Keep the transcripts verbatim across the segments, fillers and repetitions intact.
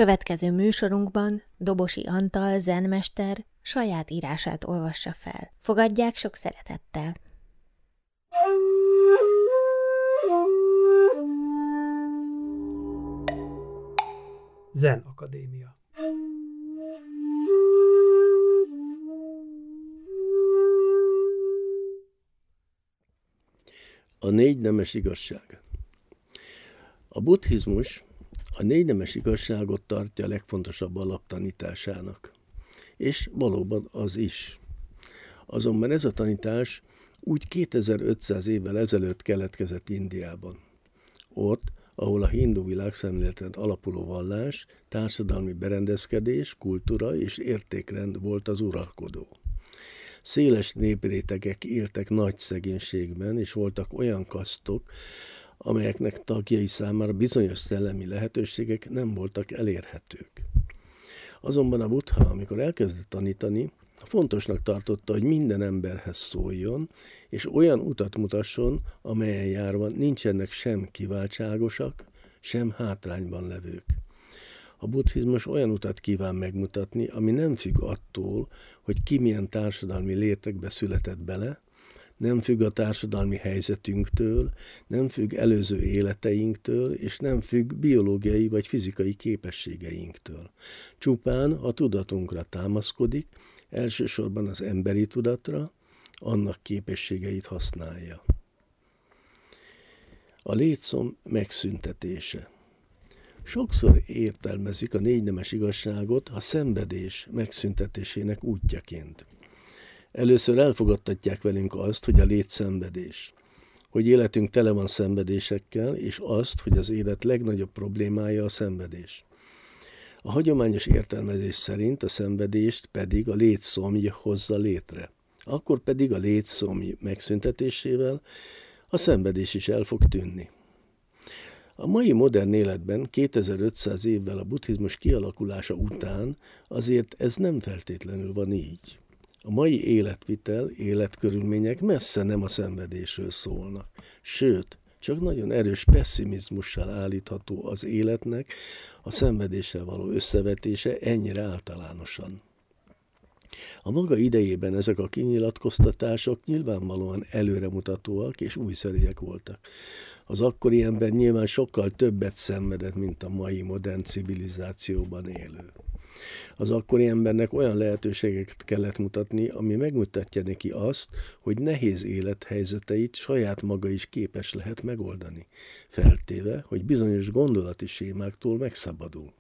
Következő műsorunkban Dobosi Antal zenmester saját írását olvassa fel. Fogadják sok szeretettel! Zen Akadémia. A négy nemes igazság. A buddhizmus a négy nemes igazságot tartja a legfontosabb alaptanításának. És valóban az is. Azonban ez a tanítás úgy kétezer-ötszáz évvel ezelőtt keletkezett Indiában. Ott, ahol a hindu világszemléleten alapuló vallás, társadalmi berendezkedés, kultúra és értékrend volt az uralkodó. Széles néprétegek éltek nagy szegénységben, és voltak olyan kasztok, amelyeknek tagjai számára bizonyos szellemi lehetőségek nem voltak elérhetők. Azonban a Buddha, amikor elkezdett tanítani, fontosnak tartotta, hogy minden emberhez szóljon, és olyan utat mutasson, amelyen járva nincsenek sem kiváltságosak, sem hátrányban levők. A buddhizmus olyan utat kíván megmutatni, ami nem függ attól, hogy ki milyen társadalmi létekbe született bele, nem függ a társadalmi helyzetünktől, nem függ előző életeinktől, és nem függ biológiai vagy fizikai képességeinktől. Csupán a tudatunkra támaszkodik, elsősorban az emberi tudatra, annak képességeit használja. A létszom megszüntetése. Sokszor értelmezik a négy nemes igazságot a szenvedés megszüntetésének útjaként. Először elfogadtatják velünk azt, hogy a lét szenvedés, hogy életünk tele van szenvedésekkel, és azt, hogy az élet legnagyobb problémája a szenvedés. A hagyományos értelmezés szerint a szenvedést pedig a létszomj hozza létre. Akkor pedig a létszomj megszüntetésével a szenvedés is el fog tűnni. A mai modern életben kétezer-ötszáz évvel a buddhizmus kialakulása után azért ez nem feltétlenül van így. A mai életvitel, életkörülmények messze nem a szenvedésről szólnak. Sőt, csak nagyon erős pesszimizmussal állítható az életnek a szenvedéssel való összevetése ennyire általánosan. A maga idejében ezek a kinyilatkoztatások nyilvánvalóan előremutatóak és újszerűek voltak. Az akkori ember nyilván sokkal többet szenvedett, mint a mai modern civilizációban élő. Az akkori embernek olyan lehetőségeket kellett mutatni, ami megmutatja neki azt, hogy nehéz élethelyzeteit saját maga is képes lehet megoldani, feltéve, hogy bizonyos gondolati sémáktól megszabadul.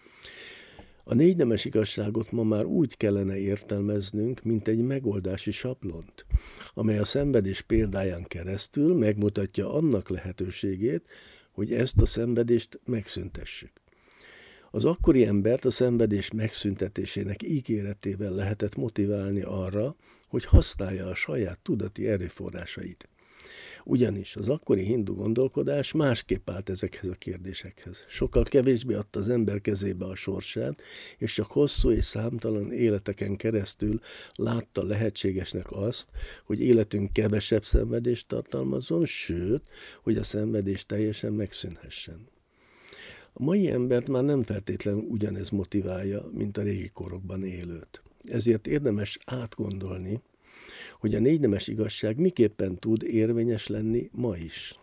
A négy nemes igazságot ma már úgy kellene értelmeznünk, mint egy megoldási sablont, amely a szenvedés példáján keresztül megmutatja annak lehetőségét, hogy ezt a szenvedést megszüntessük. Az akkori embert a szenvedés megszüntetésének ígéretével lehetett motiválni arra, hogy használja a saját tudati erőforrásait. Ugyanis az akkori hindu gondolkodás másképp állt ezekhez a kérdésekhez. Sokkal kevésbé adta az ember kezébe a sorsát, és csak hosszú és számtalan életeken keresztül látta lehetségesnek azt, hogy életünk kevesebb szenvedést tartalmazzon, sőt, hogy a szenvedés teljesen megszűnhessen. A mai embert már nem feltétlenül ugyanez motiválja, mint a régi korokban élőt. Ezért érdemes átgondolni, hogy a négy nemes igazság miképpen tud érvényes lenni ma is.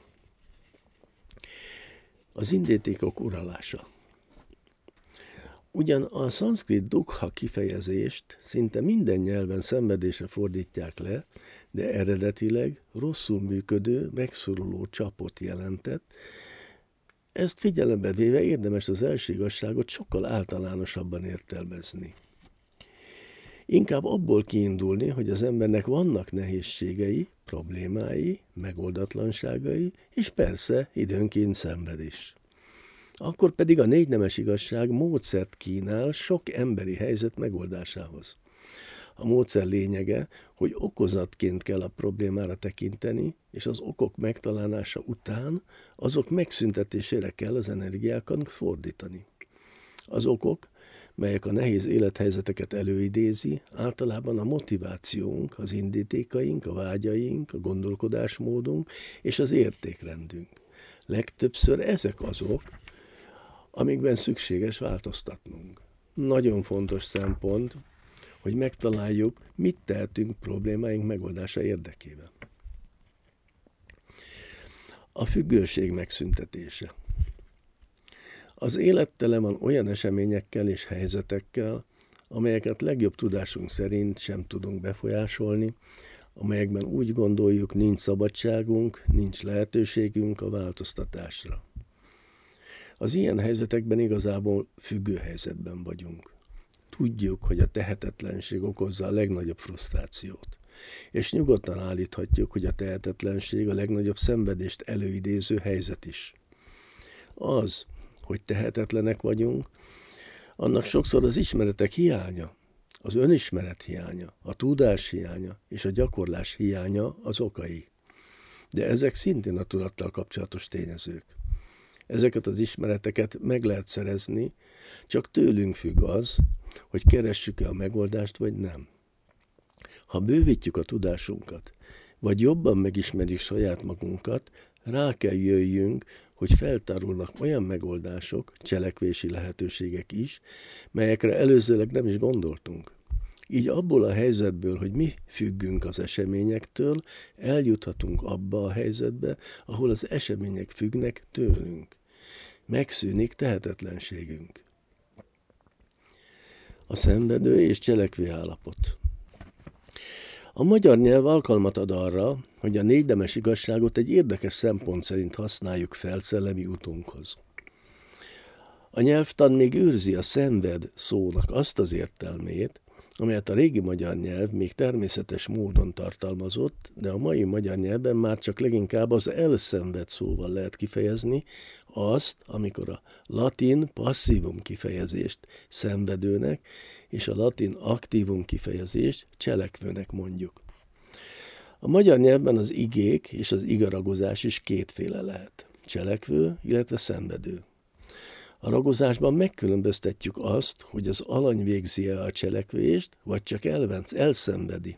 Az indítékok uralása. Ugyan a szanszkrit dukha kifejezést szinte minden nyelven szenvedésre fordítják le, de eredetileg rosszul működő, megszoruló csapot jelentett. Ezt figyelembe véve érdemes az első igazságot sokkal általánosabban értelmezni. Inkább abból kiindulni, hogy az embernek vannak nehézségei, problémái, megoldatlanságai, és persze időnként szenved is. Akkor pedig a négy nemes igazság módszert kínál sok emberi helyzet megoldásához. A módszer lényege, hogy okozatként kell a problémára tekinteni, és az okok megtalálása után azok megszüntetésére kell az energiákat fordítani. Az okok, melyek a nehéz élethelyzeteket előidézi, általában a motivációnk, az indítékaink, a vágyaink, a gondolkodásmódunk és az értékrendünk. Legtöbbször ezek azok, amikben szükséges változtatnunk. Nagyon fontos szempont, hogy megtaláljuk, mit tehetünk problémáink megoldása érdekében. A függőség megszüntetése. Az élet tele van olyan eseményekkel és helyzetekkel, amelyeket legjobb tudásunk szerint sem tudunk befolyásolni, amelyekben úgy gondoljuk, nincs szabadságunk, nincs lehetőségünk a változtatásra. Az ilyen helyzetekben igazából függő helyzetben vagyunk. Tudjuk, hogy a tehetetlenség okozza a legnagyobb frusztrációt, és nyugodtan állíthatjuk, hogy a tehetetlenség a legnagyobb szenvedést előidéző helyzet is. Az, hogy tehetetlenek vagyunk, annak sokszor az ismeretek hiánya, az önismeret hiánya, a tudás hiánya és a gyakorlás hiánya az okai. De ezek szintén a tudattal kapcsolatos tényezők. Ezeket az ismereteket meg lehet szerezni, csak tőlünk függ az, hogy keressük-e a megoldást, vagy nem. Ha bővítjük a tudásunkat, vagy jobban megismerjük saját magunkat, rá kell jöjjünk, hogy feltárulnak olyan megoldások, cselekvési lehetőségek is, melyekre előzőleg nem is gondoltunk. Így abból a helyzetből, hogy mi függünk az eseményektől, eljuthatunk abba a helyzetbe, ahol az események függnek tőlünk. Megszűnik tehetetlenségünk. A szenvedő és cselekvő állapot. A magyar nyelv alkalmat ad arra, hogy a négynemes igazságot egy érdekes szempont szerint használjuk fel szellemi utunkhoz. A nyelvtan még őrzi a szenved szónak azt az értelmét, amelyet a régi magyar nyelv még természetes módon tartalmazott, de a mai magyar nyelvben már csak leginkább az elszenved szóval lehet kifejezni azt, amikor a latin passzívum kifejezést szenvedőnek, és a latin aktívum kifejezést cselekvőnek mondjuk. A magyar nyelvben az igék és az igaragozás is kétféle lehet, cselekvő, illetve szenvedő. A ragozásban megkülönböztetjük azt, hogy az alany végzi-e a cselekvést, vagy csak elvenc, elszenvedi.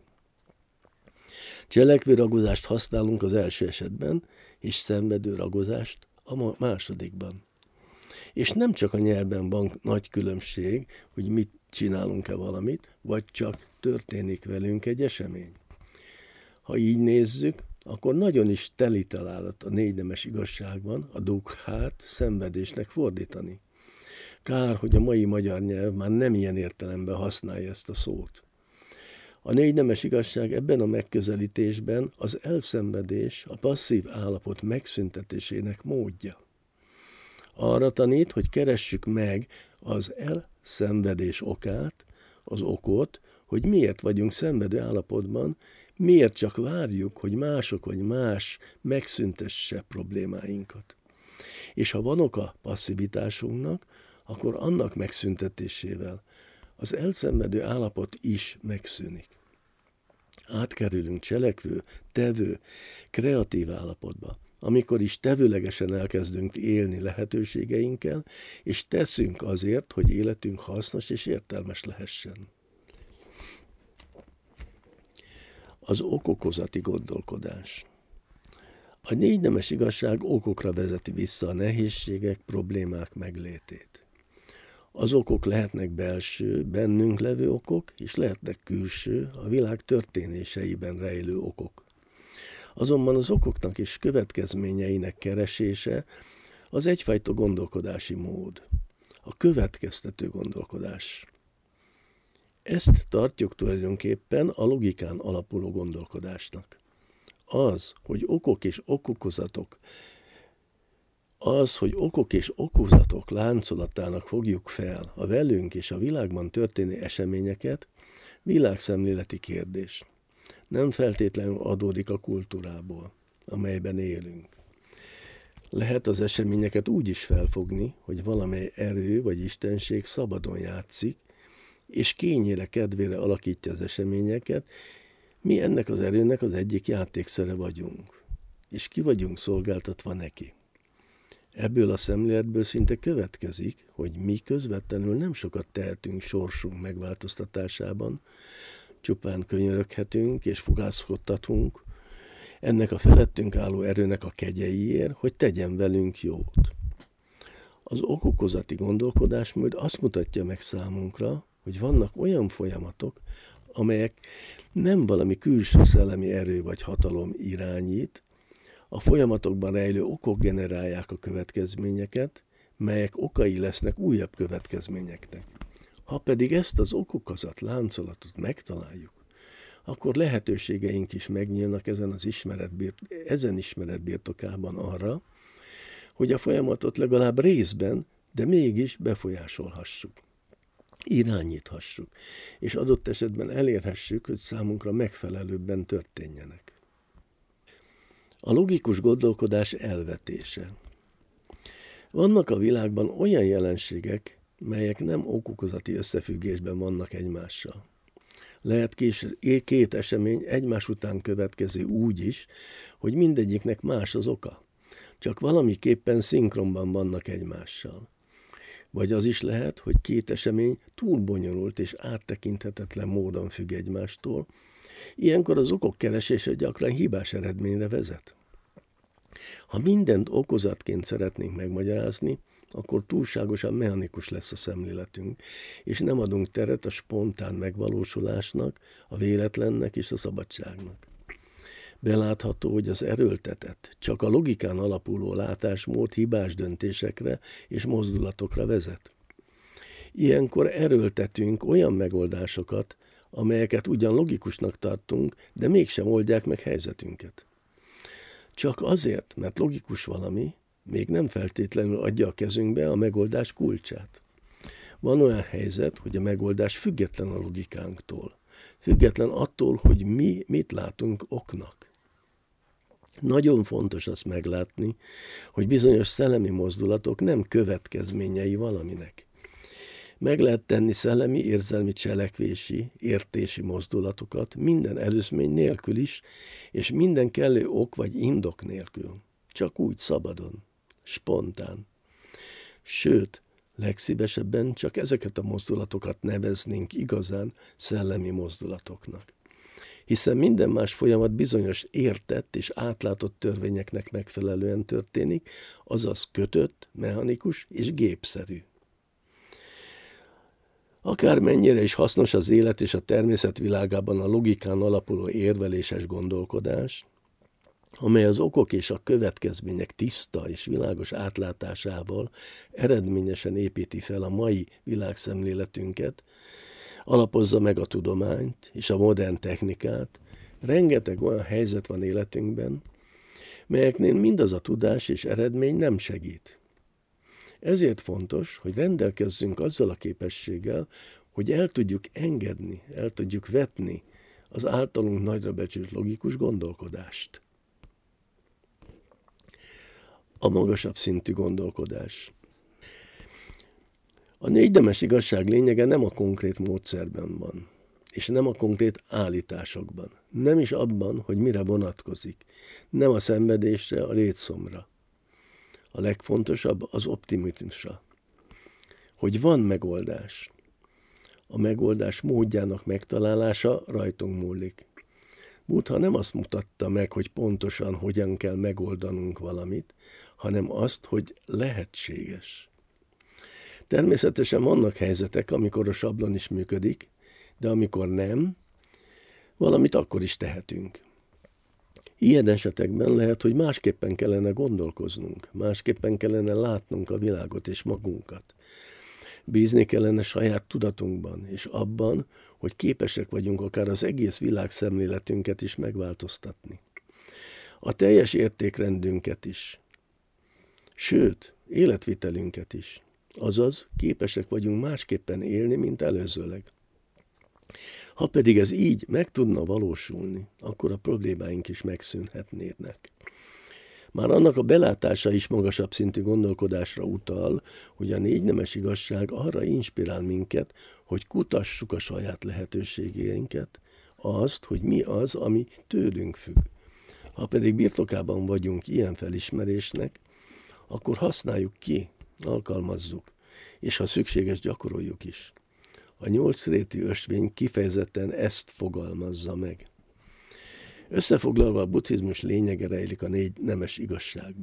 Cselekvő ragozást használunk az első esetben, és szenvedő ragozást a másodikban. És nem csak a nyelvben van nagy különbség, hogy mit csinálunk-e valamit, vagy csak történik velünk egy esemény. Ha így nézzük, akkor nagyon is teli találat a négynemes igazságban a dukhát szenvedésnek fordítani. Kár, hogy a mai magyar nyelv már nem ilyen értelemben használja ezt a szót. A négynemes igazság ebben a megközelítésben az elszenvedés, a passzív állapot megszüntetésének módja. Arra tanít, hogy keressük meg az elszenvedés okát, az okot, hogy miért vagyunk szenvedő állapotban, miért csak várjuk, hogy mások vagy más megszüntesse problémáinkat. És ha van oka passzivitásunknak, akkor annak megszüntetésével az elszenvedő állapot is megszűnik. Átkerülünk cselekvő, tevő, kreatív állapotba, amikor is tevőlegesen elkezdünk élni lehetőségeinkkel, és teszünk azért, hogy életünk hasznos és értelmes lehessen. Az okokozati gondolkodás. A négynemes igazság okokra vezeti vissza a nehézségek, problémák meglétét. Az okok lehetnek belső, bennünk levő okok, és lehetnek külső, a világ történéseiben rejlő okok. Azonban az okoknak és következményeinek keresése az egyfajta gondolkodási mód, a következtető gondolkodás. Ezt tartjuk tulajdonképpen a logikán alapuló gondolkodásnak. Az, hogy okok és okokozatok, az, hogy okok és okozatok láncolatának fogjuk fel a velünk és a világban történő eseményeket, világszemléleti kérdés. Nem feltétlenül adódik a kultúrából, amelyben élünk. Lehet az eseményeket úgy is felfogni, hogy valamely erő vagy istenség szabadon játszik, és kényére, kedvére alakítja az eseményeket, mi ennek az erőnek az egyik játékszere vagyunk, és ki vagyunk szolgáltatva neki. Ebből a szemléletből szinte következik, hogy mi közvetlenül nem sokat tehetünk sorsunk megváltoztatásában, csupán könyöröghetünk és fogászkodtatunk ennek a felettünk álló erőnek a kegyeiért, hogy tegyen velünk jót. Az okokozati gondolkodásmód azt mutatja meg számunkra, hogy vannak olyan folyamatok, amelyek nem valami külső szellemi erő vagy hatalom irányít, a folyamatokban rejlő okok generálják a következményeket, melyek okai lesznek újabb következményeknek. Ha pedig ezt az okokozat láncolatot megtaláljuk, akkor lehetőségeink is megnyílnak ezen az ismeretbirt, ezen ismeret birtokában arra, hogy a folyamatot legalább részben, de mégis befolyásolhassuk, irányíthassuk, és adott esetben elérhessük, hogy számunkra megfelelőbben történjenek. A logikus gondolkodás elvetése. Vannak a világban olyan jelenségek, melyek nem okokozati összefüggésben vannak egymással. Lehet kés, két esemény egymás után következő úgy is, hogy mindegyiknek más az oka, csak valamiképpen szinkronban vannak egymással. Vagy az is lehet, hogy két esemény túl bonyolult és áttekinthetetlen módon függ egymástól, ilyenkor az okok keresése gyakran hibás eredményre vezet. Ha mindent okozatként szeretnénk megmagyarázni, akkor túlságosan mechanikus lesz a szemléletünk, és nem adunk teret a spontán megvalósulásnak, a véletlennek és a szabadságnak. Belátható, hogy az erőltetett, csak a logikán alapuló látásmód hibás döntésekre és mozdulatokra vezet. Ilyenkor erőltetünk olyan megoldásokat, amelyeket ugyan logikusnak tartunk, de mégsem oldják meg helyzetünket. Csak azért, mert logikus valami, még nem feltétlenül adja a kezünkbe a megoldás kulcsát. Van olyan helyzet, hogy a megoldás független a logikánktól, független attól, hogy mi mit látunk oknak. Nagyon fontos azt meglátni, hogy bizonyos szellemi mozdulatok nem következményei valaminek. Meg lehet tenni szellemi, érzelmi, cselekvési, értési mozdulatokat minden előzmény nélkül is, és minden kellő ok vagy indok nélkül. Csak úgy szabadon, spontán. Sőt, legszívesebben csak ezeket a mozdulatokat neveznénk igazán szellemi mozdulatoknak. Hiszen minden más folyamat bizonyos értett és átlátott törvényeknek megfelelően történik, azaz kötött, mechanikus és gépszerű. Akármennyire is hasznos az élet és a természet világában a logikán alapuló érveléses gondolkodás, amely az okok és a következmények tiszta és világos átlátásával eredményesen építi fel a mai világszemléletünket, alapozza meg a tudományt és a modern technikát, rengeteg olyan helyzet van életünkben, melyeknél mindaz a tudás és eredmény nem segít. Ezért fontos, hogy rendelkezzünk azzal a képességgel, hogy el tudjuk engedni, el tudjuk vetni az általunk nagyra becsült logikus gondolkodást. A magasabb szintű gondolkodás. A négynemes igazság lényege nem a konkrét módszerben van, és nem a konkrét állításokban, nem is abban, hogy mire vonatkozik, nem a szenvedésre, a létszomra. A legfontosabb az optimizmusra, hogy van megoldás. A megoldás módjának megtalálása rajtunk múlik. Buddha nem azt mutatta meg, hogy pontosan hogyan kell megoldanunk valamit, hanem azt, hogy lehetséges. Természetesen vannak helyzetek, amikor a sablon is működik, de amikor nem, valamit akkor is tehetünk. Ilyen esetekben lehet, hogy másképpen kellene gondolkoznunk, másképpen kellene látnunk a világot és magunkat. Bízni kellene saját tudatunkban, és abban, hogy képesek vagyunk akár az egész világszemléletünket is megváltoztatni. A teljes értékrendünket is. Sőt, életvitelünket is. Azaz, képesek vagyunk másképpen élni, mint előzőleg. Ha pedig ez így meg tudna valósulni, akkor a problémáink is megszűnhetnének. Már annak a belátása is magasabb szintű gondolkodásra utal, hogy a négynemes igazság arra inspirál minket, hogy kutassuk a saját lehetőségeinket, azt, hogy mi az, ami tőlünk függ. Ha pedig birtokában vagyunk ilyen felismerésnek, akkor használjuk ki, alkalmazzuk, és ha szükséges, gyakoroljuk is. A nyolcrétű ösvény kifejezetten ezt fogalmazza meg. Összefoglalva a buddhizmus lényege rejlik a négy nemes igazságban.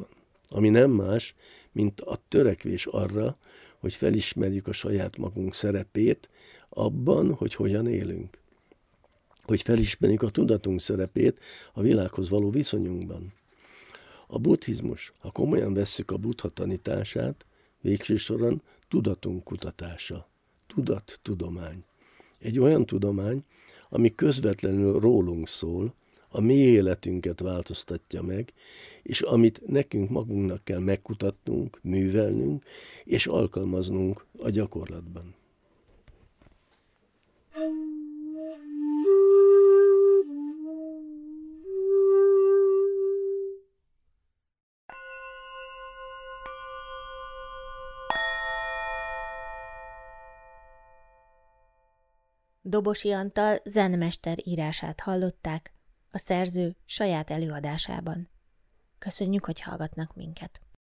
ami nem más, mint a törekvés arra, hogy felismerjük a saját magunk szerepét abban, hogy hogyan élünk. Hogy felismerjük a tudatunk szerepét a világhoz való viszonyunkban. A buddhizmus, ha komolyan vesszük a Buddha tanítását, végső soron tudatunk kutatása, tudattudomány. Egy olyan tudomány, ami közvetlenül rólunk szól, a mi életünket változtatja meg, és amit nekünk magunknak kell megkutatnunk, művelnünk, és alkalmaznunk a gyakorlatban. Dobosi Antal zenmester írását hallották a szerző saját előadásában. Köszönjük, hogy hallgatnak minket!